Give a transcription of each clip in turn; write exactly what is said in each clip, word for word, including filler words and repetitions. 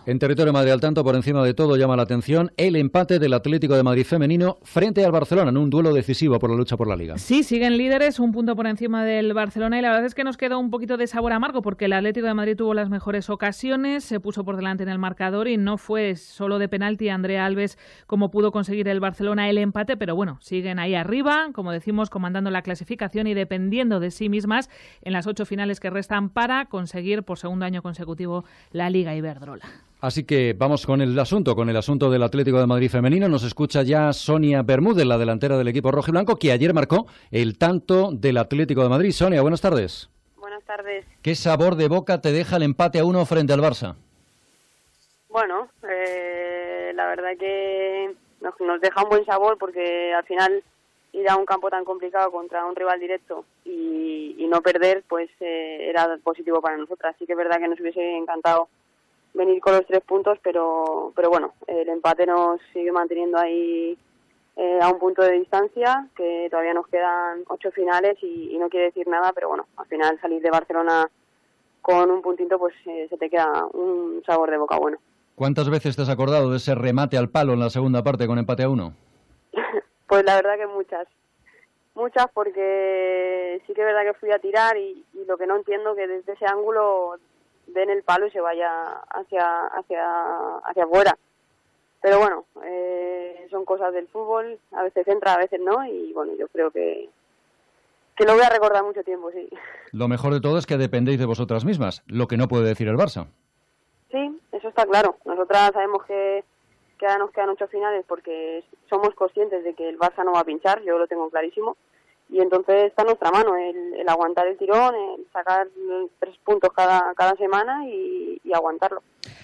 En territorio Madrid al tanto, por encima de todo, llama la atención el empate del Atlético de Madrid femenino frente al Barcelona en un duelo decisivo por la lucha por la Liga. Sí, siguen líderes, un punto por encima del Barcelona, y la verdad es que nos queda un poquito de sabor amargo porque el Atlético de Madrid tuvo las mejores ocasiones, se puso por delante en el marcador y no fue solo de penalti Andrea Alves como pudo conseguir el Barcelona el empate, pero bueno, siguen ahí arriba, como decimos, comandando la clasificación y dependiendo de sí mismas en las ocho finales que restan para conseguir por segundo año consecutivo la Liga Iberdrola. Así que vamos con el asunto, con el asunto del Atlético de Madrid femenino. Nos escucha ya Sonia Bermúdez, la delantera del equipo rojiblanco, que ayer marcó el tanto del Atlético de Madrid. Sonia, buenas tardes. Buenas tardes. ¿Qué sabor de boca te deja el empate a uno frente al Barça? Bueno, eh, la verdad que nos, nos deja un buen sabor porque al final ir a un campo tan complicado contra un rival directo y, y no perder, pues eh, era positivo para nosotras. Así que es verdad que nos hubiese encantado venir con los tres puntos, pero pero bueno, el empate nos sigue manteniendo ahí eh, a un punto de distancia, que todavía nos quedan ocho finales y, y no quiere decir nada, pero bueno, al final salir de Barcelona con un puntito, pues eh, se te queda un sabor de boca bueno. ¿Cuántas veces te has acordado de ese remate al palo en la segunda parte con empate a uno? Pues la verdad que muchas, muchas porque sí que es verdad que fui a tirar y, y lo que no entiendo que desde ese ángulo den el palo y se vaya hacia hacia hacia afuera. Pero bueno, eh, son cosas del fútbol, a veces entra, a veces no, y bueno, yo creo que que lo voy a recordar mucho tiempo, sí. Lo mejor de todo es que dependéis de vosotras mismas, lo que no puede decir el Barça. Sí, eso está claro. Nosotras sabemos que, que ahora nos quedan ocho finales porque somos conscientes de que el Barça no va a pinchar, yo lo tengo clarísimo. Y entonces está en nuestra mano el, el aguantar el tirón, el sacar tres puntos cada, cada semana y, y aguantarlo.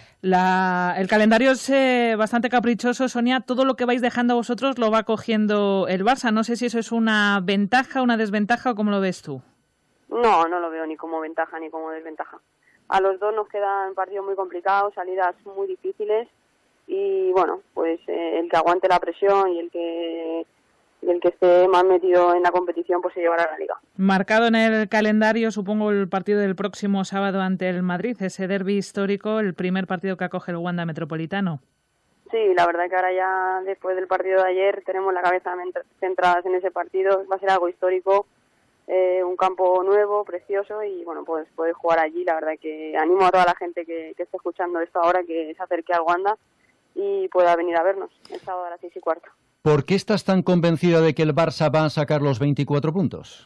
La, el calendario es eh, bastante caprichoso, Sonia. Todo lo que vais dejando vosotros lo va cogiendo el Barça. No sé si eso es una ventaja, una desventaja o cómo lo ves tú. No, no lo veo ni como ventaja ni como desventaja. A los dos nos quedan partidos muy complicados, salidas muy difíciles y bueno, pues eh, el que aguante la presión y el que... y el que esté más metido en la competición pues se llevará la Liga. Marcado en el calendario, supongo, el partido del próximo sábado ante el Madrid, ese derbi histórico, el primer partido que acoge el Wanda Metropolitano. Sí, la verdad que ahora ya después del partido de ayer tenemos la cabeza centrada en ese partido, va a ser algo histórico, eh, un campo nuevo, precioso y bueno, pues poder jugar allí. La verdad que animo a toda la gente que, que esté escuchando esto ahora que se acerque al Wanda y pueda venir a vernos el sábado a las seis y cuarto. ¿Por qué estás tan convencida de que el Barça va a sacar los veinticuatro puntos?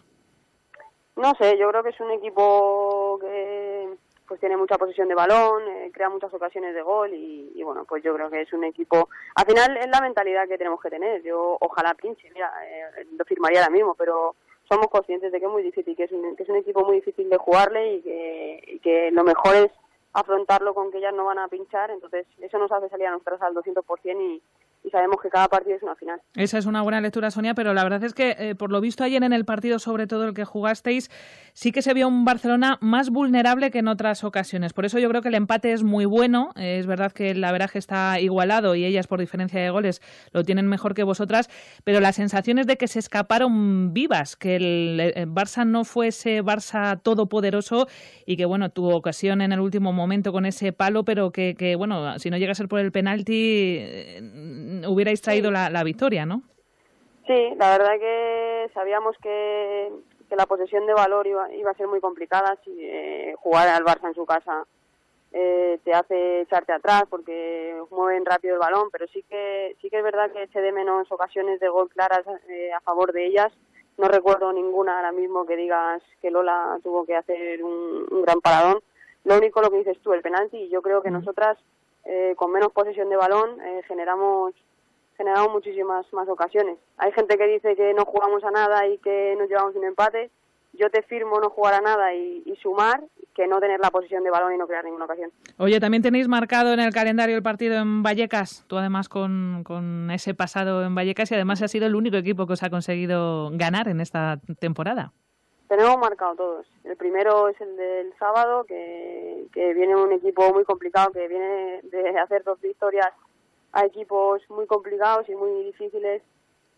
No sé, yo creo que es un equipo que pues tiene mucha posesión de balón, eh, crea muchas ocasiones de gol y, y bueno, pues yo creo que es un equipo... Al final es la mentalidad que tenemos que tener. Yo ojalá pinche, mira, eh, lo firmaría ahora mismo, pero somos conscientes de que es muy difícil, que es un, que es un equipo muy difícil de jugarle y que, y que lo mejor es afrontarlo con que ellas no van a pinchar, entonces eso nos hace salir a nosotras al doscientos por ciento y y sabemos que cada partido es una final. Esa es una buena lectura, Sonia, pero la verdad es que, eh, por lo visto ayer en el partido, sobre todo el que jugasteis, sí que se vio un Barcelona más vulnerable que en otras ocasiones. Por eso yo creo que el empate es muy bueno. Eh, es verdad que el averaje está igualado y ellas, por diferencia de goles, lo tienen mejor que vosotras, pero la sensación es de que se escaparon vivas, que el, el Barça no fue ese Barça todopoderoso y que, bueno, tuvo ocasión en el último momento con ese palo, pero que, que bueno, si no llega a ser por el penalti... Eh, hubierais traído sí. la, la victoria, ¿no? Sí, la verdad que sabíamos que, que la posesión de valor iba, iba a ser muy complicada. Si eh, jugar al Barça en su casa eh, te hace echarte atrás porque mueven rápido el balón, pero sí que sí que es verdad que se de menos ocasiones de gol claras eh, a favor de ellas. No recuerdo ninguna ahora mismo que digas que Lola tuvo que hacer un, un gran paradón. Lo único lo que dices tú, el penalti, y yo creo que mm. nosotras eh, con menos posesión de balón eh, generamos generamos muchísimas más ocasiones. Hay gente que dice que no jugamos a nada y que nos llevamos un empate. Yo te firmo no jugar a nada y, y sumar que no tener la posesión de balón y no crear ninguna ocasión. Oye, también tenéis marcado en el calendario el partido en Vallecas, tú además con, con ese pasado en Vallecas y además has sido el único equipo que os ha conseguido ganar en esta temporada. Tenemos marcado todos. El primero es el del sábado, que, que viene un equipo muy complicado, que viene de hacer dos victorias a equipos muy complicados y muy difíciles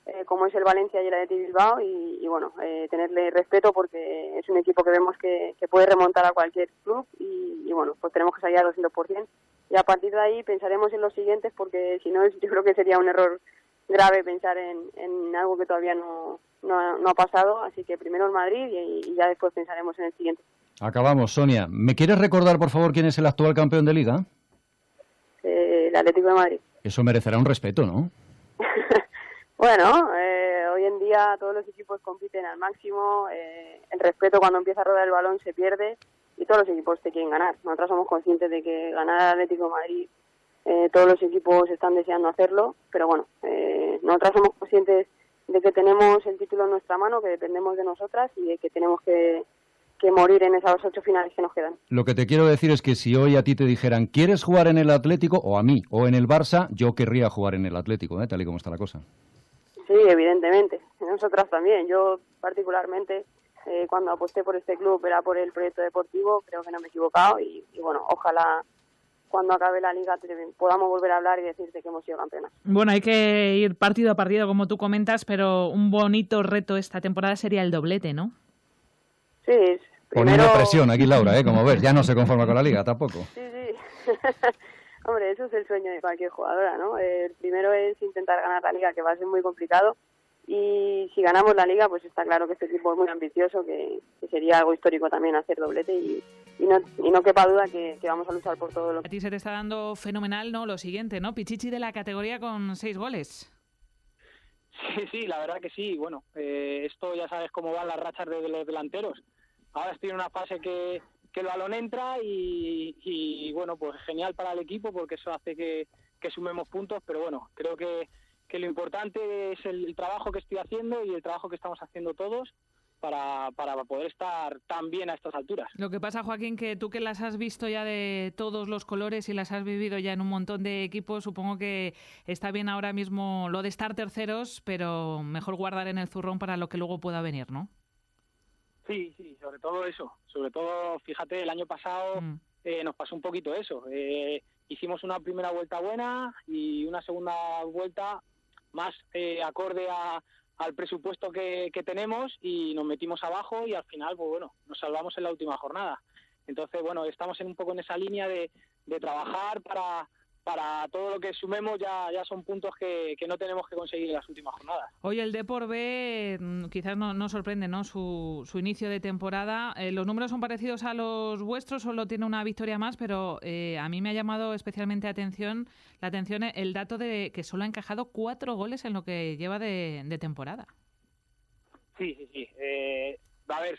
eh, como es el Valencia y el Athletic Bilbao, y, y bueno, eh, tenerle respeto porque es un equipo que vemos que, que puede remontar a cualquier club, y, y bueno, pues tenemos que salir al doscientos por ciento, y a partir de ahí pensaremos en los siguientes, porque si no, yo creo que sería un error grave pensar en, en algo que todavía no, no, no ha pasado, así que primero el Madrid y, y ya después pensaremos en el siguiente. Acabamos, Sonia. ¿Me quieres recordar, por favor, quién es el actual campeón de Liga? Eh, el Atlético de Madrid. Eso merecerá un respeto, ¿no? Bueno, eh, hoy en día todos los equipos compiten al máximo, eh, el respeto cuando empieza a rodar el balón se pierde y todos los equipos te quieren ganar. Nosotros somos conscientes de que ganar al Atlético de Madrid, eh, todos los equipos están deseando hacerlo, pero bueno, eh, nosotros somos conscientes de que tenemos el título en nuestra mano, que dependemos de nosotras y de que tenemos que, que morir en esas ocho finales que nos quedan. Lo que te quiero decir es que si hoy a ti te dijeran ¿quieres jugar en el Atlético? O a mí, o en el Barça, yo querría jugar en el Atlético, ¿eh? Tal y como está la cosa. Sí, evidentemente. Nosotras también. Yo particularmente, eh, cuando aposté por este club era por el proyecto deportivo, creo que no me he equivocado y, y bueno, ojalá cuando acabe la liga podamos volver a hablar y decirte que hemos sido campeonas. Bueno, hay que ir partido a partido como tú comentas, pero un bonito reto esta temporada sería el doblete, ¿no? Sí, es primero... Poniendo presión aquí, Laura, ¿eh? Como ves, ya no se conforma con la liga tampoco. Sí, sí. Hombre, eso es el sueño de cualquier jugadora, ¿no? El primero es intentar ganar la liga, que va a ser muy complicado, y si ganamos la liga, pues está claro que este equipo es muy ambicioso, que, que sería algo histórico también hacer doblete, y, y, no, y no quepa duda que, que vamos a luchar por todo lo que... A ti se te está dando fenomenal, ¿no? Lo siguiente, ¿no? Pichichi de la categoría con seis goles. Sí, sí, la verdad que sí. Bueno, eh, esto ya sabes cómo van las rachas de los delanteros. Ahora estoy en una fase que... que el balón entra y, y bueno, pues genial para el equipo porque eso hace que, que sumemos puntos, pero bueno, creo que, que lo importante es el, el trabajo que estoy haciendo y el trabajo que estamos haciendo todos para, para poder estar tan bien a estas alturas. Lo que pasa, Joaquín, que tú que las has visto ya de todos los colores y las has vivido ya en un montón de equipos, supongo que está bien ahora mismo lo de estar terceros, pero mejor guardar en el zurrón para lo que luego pueda venir, ¿no? Sí, sí, sobre todo eso. Sobre todo, fíjate, el año pasado mm. eh, nos pasó un poquito eso. Eh, hicimos una primera vuelta buena y una segunda vuelta más eh, acorde a, al presupuesto que, que tenemos y nos metimos abajo y al final, pues bueno, nos salvamos en la última jornada. Entonces, bueno, estamos en un poco en esa línea de, de trabajar para... para todo lo que sumemos ya, ya son puntos que, que no tenemos que conseguir en las últimas jornadas. Hoy el Depor B quizás no, no sorprende, ¿no? Su, su inicio de temporada. Eh, los números son parecidos a los vuestros, solo tiene una victoria más, pero eh, a mí me ha llamado especialmente atención, la atención el dato de que solo ha encajado cuatro goles en lo que lleva de, de temporada. Sí, sí, sí. Eh, a ver,